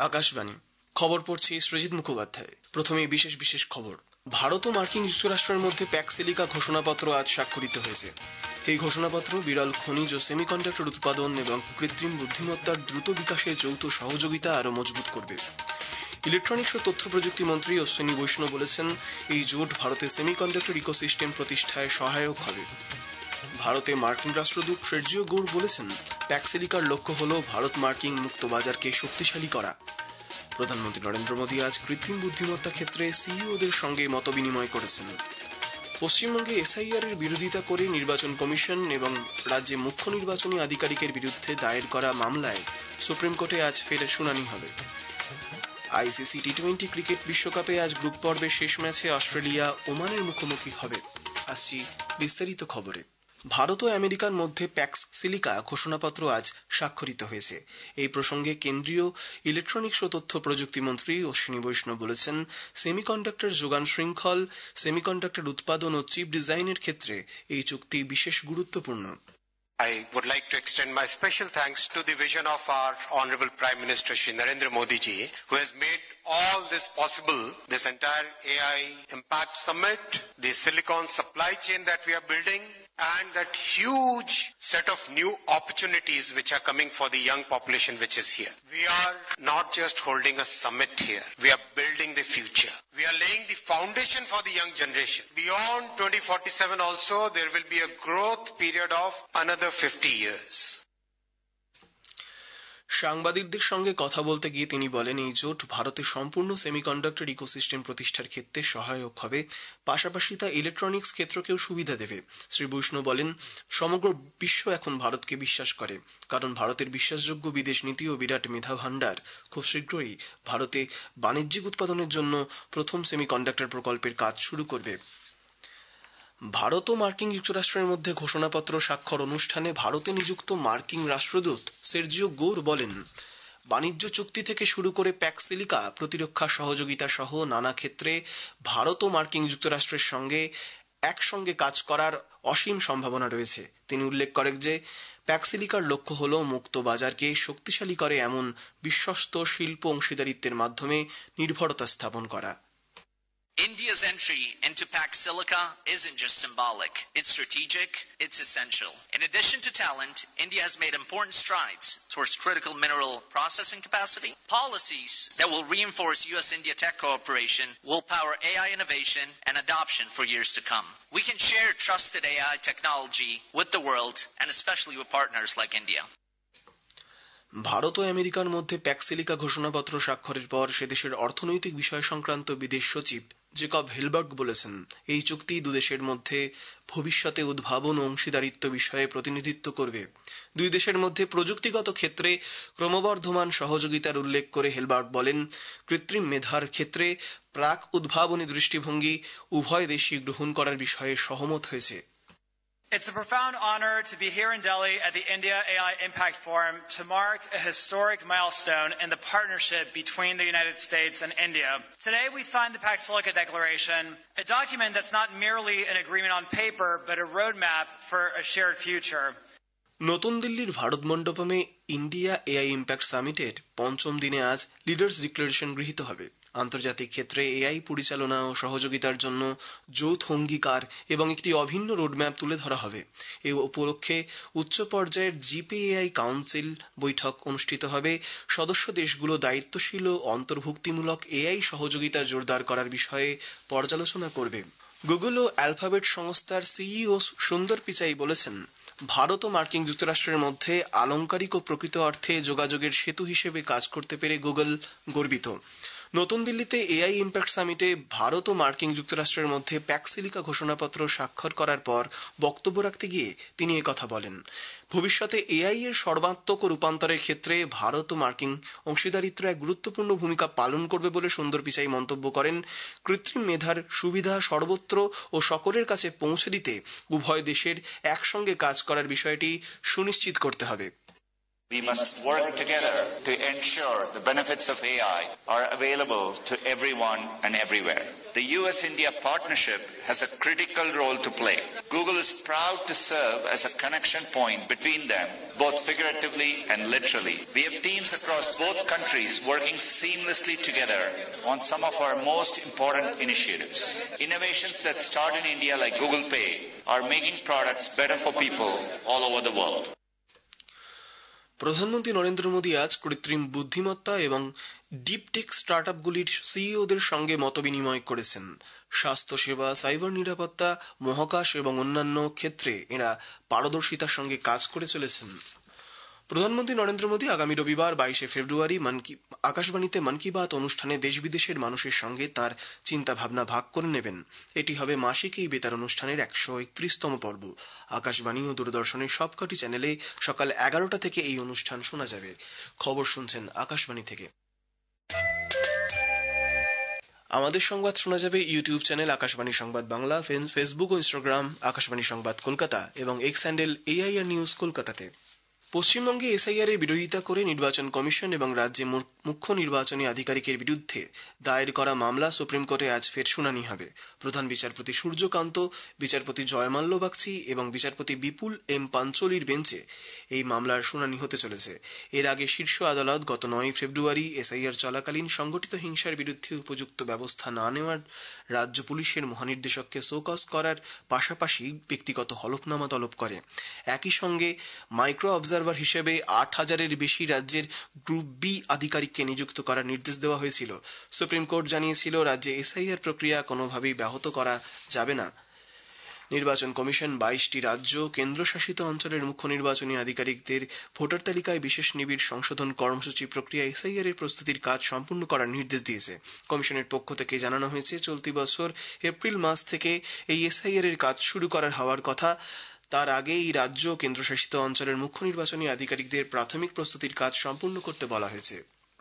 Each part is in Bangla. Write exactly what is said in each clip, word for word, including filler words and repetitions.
আকাশবাণী খবর পড়ছি সৃজিত মুখোপাধ্যায়। প্রথমে বিশেষ বিশেষ খবর। ভারত ও মার্কিন যুক্তরাষ্ট্রের মধ্যে প্যাকসিলিকা ঘোষণাপত্র আজ স্বাক্ষরিত হয়েছে। এই ঘোষণাপত্র বিরল খনিজ ও সেমিকন্ডাক্টর উৎপাদন এবং কৃত্রিম বুদ্ধিমত্তার দ্রুত বিকাশে যৌথ সহযোগিতা আরও মজবুত করবে। ইলেকট্রনিক্স ও তথ্য প্রযুক্তি মন্ত্রী অশ্বিনী বৈষ্ণব বলেছেন, এই জোট ভারতের সেমিকন্ডাক্টর ইকোসিস্টেম প্রতিষ্ঠায় সহায়ক হবে। ভারতে মার্কিন রাষ্ট্রদূত সের্জিও গৌর বলেছেন, প্যাকসিলিকার লক্ষ্য হল ভারত মার্কিন মুক্ত বাজারকে শক্তিশালী করা। প্রধানমন্ত্রী নরেন্দ্র মোদী আজ কৃত্রিম বুদ্ধিমত্তা ক্ষেত্রে সিইওদের সঙ্গে মতবিনিময় করেছেন। পশ্চিমবঙ্গে এসআইআর এর বিরোধিতা করে নির্বাচন কমিশন এবং রাজ্যে মুখ্য নির্বাচনী আধিকারিকের বিরুদ্ধে দায়ের করা মামলায় সুপ্রিম কোর্টে আজ ফের শুনানি হবে। আইসিসি টি টোয়েন্টি ক্রিকেট বিশ্বকাপে আজ গ্রুপ পর্বের শেষ ম্যাচে অস্ট্রেলিয়া ওমানের মুখোমুখি হবে। আসছি বিস্তারিত খবরে। ভারত ও আমেরিকার মধ্যে প্যাকসিলিকা ঘোষণাপত্র আজ স্বাক্ষরিত হয়েছে। এই প্রসঙ্গে কেন্দ্রীয় ইলেকট্রনিক্স ও তথ্য প্রযুক্তি মন্ত্রী অশ্বিনী বৈষ্ণব বলেছেন, সেমিকন্ডাক্টর যোগান শৃঙ্খল, সেমিকন্ডাক্টর উৎপাদন ও চিপ ডিজাইনের ক্ষেত্রে এই চুক্তি বিশেষ গুরুত্বপূর্ণ। I would like to extend my special thanks to the vision of our Honorable Prime Minister Shri Narendra Modi ji, who has made all this possible, this entire A I Impact Summit, the silicon supply chain that we are building, and that huge set of new opportunities which are coming for the young population which is here. We are not just holding a summit here, we are building the future. We are laying the foundation for the young generation. Beyond twenty forty-seven also, there will be a growth period of another fifty years. সাংবাদিকদের সঙ্গে কথা বলতে গিয়ে তিনি বলেন, এই জোট ভারতের সম্পূর্ণ সেমিকন্ডাক্টর ইকোসিস্টেম প্রতিষ্ঠার ক্ষেত্রে সহায়ক হবে, পাশাপাশি তা ইলেকট্রনিক্স ক্ষেত্রকেও সুবিধা দেবে। শ্রী বৈষ্ণব বলেন, সমগ্র বিশ্ব এখন ভারতকে বিশ্বাস করে, কারণ ভারতের বিশ্বাসযোগ্য বিদেশ নীতি ও বিরাট মেধা ভাণ্ডার খুব শীঘ্রই ভারতে বাণিজ্যিক উৎপাদনের জন্য প্রথম সেমিকন্ডাক্টর প্রকল্পের কাজ শুরু করবে। ভারত ও মার্কিন যুক্তরাষ্ট্রের মধ্যে ঘোষণাপত্র স্বাক্ষর অনুষ্ঠানে ভারতে নিযুক্ত মার্কিন রাষ্ট্রদূত সের্জিও গৌর বলেন, বাণিজ্য চুক্তি থেকে শুরু করে প্যাকসিলিকা, প্রতিরক্ষা সহযোগিতা সহ নানা ক্ষেত্রে ভারত ও মার্কিন যুক্তরাষ্ট্রের সঙ্গে একসঙ্গে কাজ করার অসীম সম্ভাবনা রয়েছে। তিনি উল্লেখ করেন যে, প্যাকসিলিকার লক্ষ্য হল মুক্ত বাজারকে শক্তিশালী করে এমন বিশ্বস্ত শিল্প অংশীদারিত্বের মাধ্যমে নির্ভরতা স্থাপন করা। India's entry into PAC-Silica isn't just symbolic, it's strategic, it's essential. In addition to talent, India has made important strides towards critical mineral processing capacity. Policies that will reinforce U S India tech cooperation will power A I innovation and adoption for years to come. We can share trusted A I technology with the world, and especially with partners like India. Bharat ও আমেরিকার মধ্যে প্যাকসিলিকা ঘোষণাপত্র স্বাক্ষরের পর সে দেশের অর্থনৈতিক বিষয় সংক্রান্ত বিদেশ সচিব জেকব হেলবার্গ বলেছেন, এই চুক্তি দুদেশের মধ্যে ভবিষ্যতে উদ্ভাবন ও অংশীদারিত্ব বিষয়ে প্রতিনিধিত্ব করবে। দুই দেশের মধ্যে প্রযুক্তিগত ক্ষেত্রে ক্রমবর্ধমান সহযোগিতার উল্লেখ করে হেলবার্গ বলেন, কৃত্রিম মেধার ক্ষেত্রে প্রাক উদ্ভাবনী দৃষ্টিভঙ্গি উভয় দেশই গ্রহণ করার বিষয়ে সহমত হয়েছে। It's a profound honor to be here in Delhi at the India A I Impact Forum to mark a historic milestone in the partnership between the United States and India. Today we signed the PAC-Silica Declaration, a document that's not merely an agreement on paper, but a roadmap for a shared future. নতুন দিল্লির ভারত মণ্ডপমে ইন্ডিয়া এআই ইম্প্যাক্ট সামিটের পঞ্চম দিনে আজ লিডার্স ডিক্লারেশন গৃহীত হবে। আন্তর্জাতিক ক্ষেত্রে এআই পরিচালনা ও সহযোগিতার জন্য যৌথ অঙ্গীকার এবং একটি অভিন্ন রোডম্যাপ তুলে ধরা হবে। এই উপলক্ষে উচ্চ পর্যায়ের জিপিএআই কাউন্সিল বৈঠক অনুষ্ঠিত হবে। সদস্য দেশগুলো দায়িত্বশীল ও অন্তর্ভুক্তিমূলক এআই সহযোগিতা জোরদার করার বিষয়ে পর্যালোচনা করবে। গুগল ও অ্যালফাবেট সংস্থার সিইও সুন্দর পিচাই বলেছেন, ভারত ও মার্কিন যুক্তরাষ্ট্রের মধ্যে আলংকারিক ও প্রকৃত অর্থে যোগাযোগের সেতু হিসেবে কাজ করতে পেরে গুগল গর্বিত। নতুন দিল্লিতে এআই ইম্প্যাক্ট সামিটে ভারত ও মার্কিন যুক্তরাষ্ট্রের মধ্যে প্যাকসিলিকা ঘোষণাপত্র স্বাক্ষর করার পর বক্তব্য রাখতে গিয়ে তিনি একথা বলেন। ভবিষ্যতে এআই এর সর্বাত্মক রূপান্তরের ক্ষেত্রে ভারত ও মার্কিন অংশীদারিত্ব এক গুরুত্বপূর্ণ ভূমিকা পালন করবে বলে সুন্দর পিচাই মন্তব্য করেন, কৃত্রিম মেধার সুবিধা সর্বত্র ও সকলের কাছে পৌঁছে দিতে উভয় দেশের একসঙ্গে কাজ করার বিষয়টি সুনিশ্চিত করতে হবে। We must work together to ensure the benefits of A I are available to everyone and everywhere. The U S India partnership has a critical role to play. Google is proud to serve as a connection point between them, both figuratively and literally. We have teams across both countries working seamlessly together on some of our most important initiatives. Innovations that start in India, like Google Pay, are making products better for people all over the world. প্রধানমন্ত্রী নরেন্দ্র মোদী আজ কৃত্রিম বুদ্ধিমত্তা এবং ডিপটেক স্টার্টআপগুলির সিইওদের সঙ্গে মতবিনিময় করেছেন। স্বাস্থ্যসেবা, সাইবার নিরাপত্তা, মহাকাশ এবং অন্যান্য ক্ষেত্রে এরা পারদর্শিতার সঙ্গে কাজ করে চলেছেন। প্রধানমন্ত্রী নরেন্দ্র মোদী আগামী রবিবার বাইশে ফেব্রুয়ারি মন কি আকাশবাণীতে মন কি বাত অনুষ্ঠানে দেশ বিদেশের মানুষের সঙ্গে তাঁর চিন্তা ভাবনা ভাগ করে নেবেন। এটি হবে মাসিক এই বেতার অনুষ্ঠানের একশো একত্রিশতম পর্ব। আকাশবাণী ও দূরদর্শনের সবকটি চ্যানেলে সকাল এগারোটা থেকে এই অনুষ্ঠান শোনা যাবে। খবর শুনছেন আকাশবাণী থেকে। আমাদের সংবাদ শোনা যাবে ইউটিউব চ্যানেল আকাশবাণী সংবাদ বাংলা, ফেসবুক ও ইনস্টাগ্রাম আকাশবাণী সংবাদ কলকাতা এবং এক্স হ্যান্ডেল এআইআর নিউজ কলকাতাতে। পশ্চিমবঙ্গে এসআইআর এর বিরোধিতা করে নির্বাচন কমিশন এবং রাজ্যে মুখ্য নির্বাচনী আধিকারিকের বিরুদ্ধে দায়ের করা মামলা সুপ্রিম কোর্টে আজ ফের শুনানি হবে। প্রধান বিচারপতি সূর্যকান্ত, বিচারপতি জয়মাল্য বাগচি এবং বিচারপতি বিপুল এম পাঞ্চলির বেঞ্চে এই মামলার শুনানি হতে চলেছে। এর আগে শীর্ষ আদালত গত নয় ফেব্রুয়ারি এসআইআর চলাকালীন সংগঠিত হিংসার বিরুদ্ধে উপযুক্ত ব্যবস্থা না নেওয়ার রাজ্য পুলিশের মহানির্দেশককে শোকজ করার পাশাপাশি ব্যক্তিগত হলফনামা তলব করে। একই সঙ্গে মাইক্রো অবজারভার হিসেবে আট হাজারের বেশি রাজ্যের গ্রুপ বি আধিকারিককে নিযুক্ত করার নির্দেশ দেওয়া হয়েছিল। সুপ্রিম কোর্ট জানিয়েছিল রাজ্যে এসআইআর প্রক্রিয়া কোনোভাবেই ব্যাহত করা যাবে না। নির্বাচন কমিশন বাইশটি রাজ্য কেন্দ্রশাসিত অঞ্চলের মুখ্য নির্বাচনী আধিকারিকদের ভোটার তালিকায় বিশেষ নিবিড় সংশোধন কর্মসূচি প্রক্রিয়া এসআইআর এর প্রস্তুতির কাজ সম্পূর্ণ করার নির্দেশ দিয়েছে। কমিশনের পক্ষ থেকে জানানো হয়েছে চলতি বছর এপ্রিল মাস থেকে এই এসআইআর এর কাজ শুরু করার হওয়ার কথা। তার আগে এই রাজ্য কেন্দ্রশাসিত অঞ্চলের মুখ্য নির্বাচনী আধিকারিকদের প্রাথমিক প্রস্তুতির কাজ সম্পূর্ণ করতে বলা হয়েছে।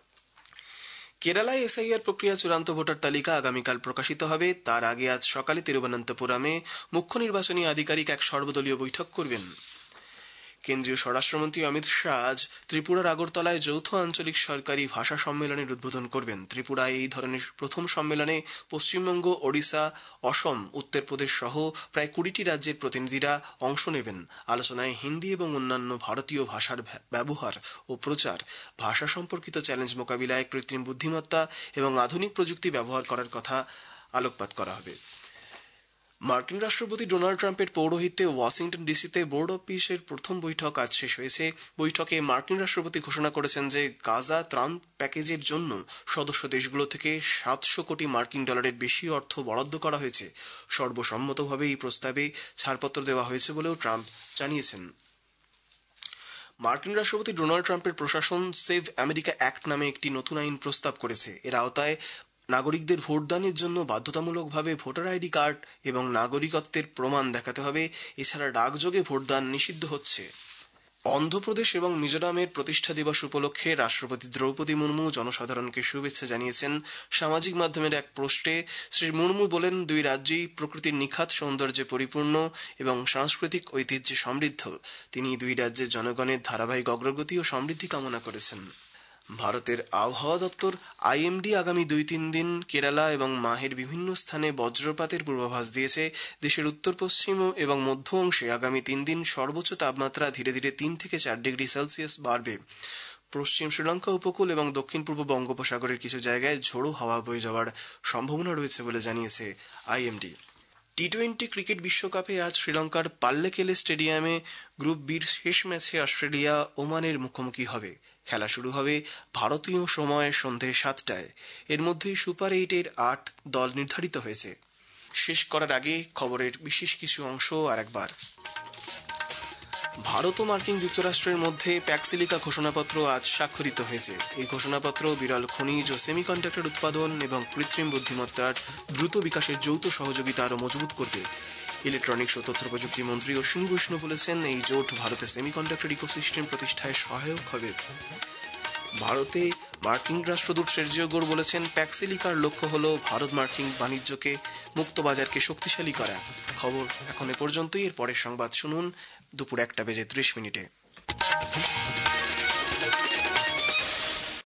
কেরালায় এসআইআর প্রক্রিয়া চূড়ান্ত ভোটার তালিকা আগামীকাল প্রকাশিত হবে। তার আগে আজ সকালে তিরুবনন্তপুরমে মুখ্য নির্বাচনী আধিকারিক এক সর্বদলীয় বৈঠক করবেন। কেন্দ্রীয় স্বরাষ্ট্রমন্ত্রী অমিত শাহ আজ ত্রিপুরার আগরতলায় যৌথ আঞ্চলিক সরকারি ভাষা সম্মেলনের উদ্বোধন করবেন। ত্রিপুরায় এই ধরনের প্রথম সম্মেলনে পশ্চিমবঙ্গ, ওড়িশা, অসম, উত্তরপ্রদেশ সহ প্রায় কুড়িটি রাজ্যের প্রতিনিধিরা অংশ নেবেন। আলোচনায় হিন্দি এবং অন্যান্য ভারতীয় ভাষার ব্যবহার ও প্রচার, ভাষা সম্পর্কিত চ্যালেঞ্জ মোকাবিলায় কৃত্রিম বুদ্ধিমত্তা এবং আধুনিক প্রযুক্তি ব্যবহার করার কথা আলোকপাত করা হবে। মার্কিন রাষ্ট্রপতি ডোনাল্ড ট্রাম্পের পৌরোহিত্যে ওয়াশিংটন ডিসিতে বোর্ড অব পিসের প্রথম বৈঠক আজ শেষ হয়েছে। বৈঠকে মার্কিন রাষ্ট্রপতি ঘোষণা করেছেন যে গাজা ত্রাণ প্যাকেজের জন্য সদস্য দেশগুলো থেকে সাতশো কোটি মার্কিন ডলারের বেশি অর্থ বরাদ্দ করা হয়েছে। সর্বসম্মতভাবে এই প্রস্তাবে ছাড়পত্র দেওয়া হয়েছে বলেও ট্রাম্প জানিয়েছেন। মার্কিন রাষ্ট্রপতি ডোনাল্ড ট্রাম্পের প্রশাসন সেভ আমেরিকা অ্যাক্ট নামে একটি নতুন আইন প্রস্তাব করেছে। এর আওতায় নাগরিকদের ভোটদানের জন্য বাধ্যতামূলকভাবে ভোটার আইডি কার্ড এবং নাগরিকত্বের প্রমাণ দেখাতে হবে। এছাড়া ডাকযোগে ভোটদান নিষিদ্ধ হচ্ছে। অন্ধ্রপ্রদেশ এবং মিজোরামের প্রতিষ্ঠা দিবস উপলক্ষে রাষ্ট্রপতি দ্রৌপদী মুর্মু জনসাধারণকে শুভেচ্ছা জানিয়েছেন। সামাজিক মাধ্যমের এক পোস্টে শ্রী মুর্মু বলেন, দুই রাজ্যই প্রকৃতির নিখাত সৌন্দর্যে পরিপূর্ণ এবং সাংস্কৃতিক ঐতিহ্যে সমৃদ্ধ। তিনি দুই রাজ্যের জনগণের ধারাবাহিক অগ্রগতি ও সমৃদ্ধি কামনা করেছেন। ভারতের আবহাওয়া দপ্তর আইএমডি আগামী দুই তিন দিন কেরালা এবং মাহের বিভিন্ন স্থানে বজ্রপাতের পূর্বাভাস দিয়েছে। দেশের উত্তর পশ্চিম এবং মধ্য অংশে আগামী তিন দিন সর্বোচ্চ তাপমাত্রা ধীরে ধীরে তিন থেকে চার ডিগ্রি সেলসিয়াস বাড়বে। পশ্চিম শ্রীলঙ্কা উপকূল এবং দক্ষিণ পূর্ব বঙ্গোপসাগরের কিছু জায়গায় ঝোড়ো হাওয়া বয়ে যাওয়ার সম্ভাবনা রয়েছে বলে জানিয়েছে আইএমডি। টি টোয়েন্টি ক্রিকেট বিশ্বকাপে আজ শ্রীলঙ্কার পাল্লেকেলে স্টেডিয়ামে গ্রুপ বির শেষ ম্যাচে অস্ট্রেলিয়া ওমানের মুখোমুখি হবে। খেলা শুরু হবে ভারতীয় সময় সন্ধে সাতটায়। এর মধ্যেই সুপার এইটের আট দল নির্ধারিত হয়েছে। শেষ করার আগে খবরের বিশেষ কিছু অংশ আরেকবার। ভারত ও মার্কিন যুক্তরাষ্ট্রের মধ্যে প্যাকসিলিকা ঘোষণাপত্র আজ স্বাক্ষরিত হয়েছে। এই ঘোষণাপত্র বিরল খনিজ ও সেমিকন্ডাক্টর উৎপাদন এবং কৃত্রিম বুদ্ধিমত্তার দ্রুত বিকাশের যৌথ সহযোগিতা আরও মজবুত করবে। ইলেকট্রনিক্স ও তথ্য প্রযুক্তি মন্ত্রী অশ্বিনী বৈষ্ণব বলেছেন, এই জোট ভারতের সেমিকন্ডাক্টর ইকোসিস্টেম প্রতিষ্ঠায় সহায়ক হবে। ভারতে মার্কিন রাষ্ট্রদূত সের্জিও গোর বলেছেন, প্যাকসিলিকার লক্ষ্য হল ভারত মার্কিন বাণিজ্যকে মুক্ত বাজারকে শক্তিশালী করা। খবর এখন এ পর্যন্তই। এর পরের সংবাদ শুনুন দুপুর একটা বেজে ত্রিশ মিনিটে।